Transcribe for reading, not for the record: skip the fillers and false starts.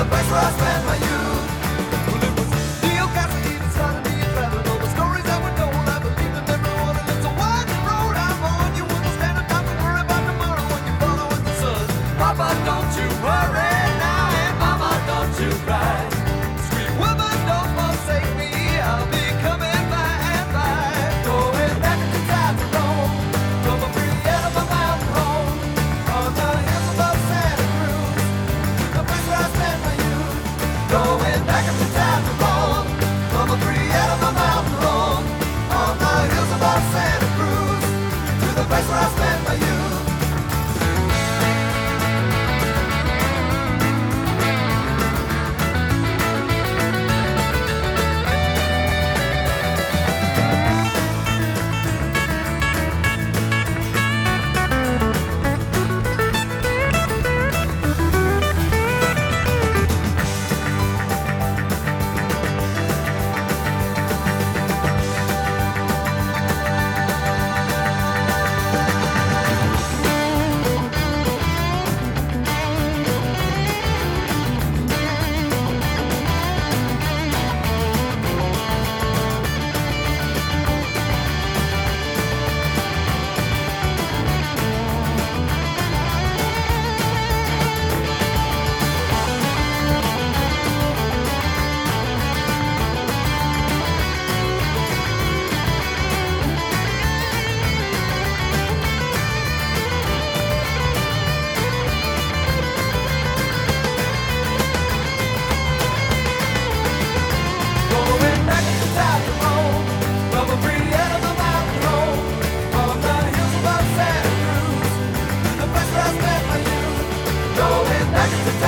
place where I spent my youth. Well, it was Neil Cassidy that started me in traveling. All the stories that were told, I believed in every one. And it's a winding road I'm on. You understand, don't have to worry about tomorrow when you're following the sun. Papa, don't you worry now, and Mama, don't you cry. Sweet woman, don't forsake me. I'll be coming by and by. Going back into time to Rome, from a pretty out of my mountain home, on the hills above Santa Cruz, the place where I spent my youth. Going back into time to Rome, from a pretty out of my mountain home, on the hills above Santa Cruz, to the place where I spent my youth. Going back into time to Rome, from a pretty out of my mountain home, on the hills above Santa Cruz, the place where I spent my youth. Going back into time.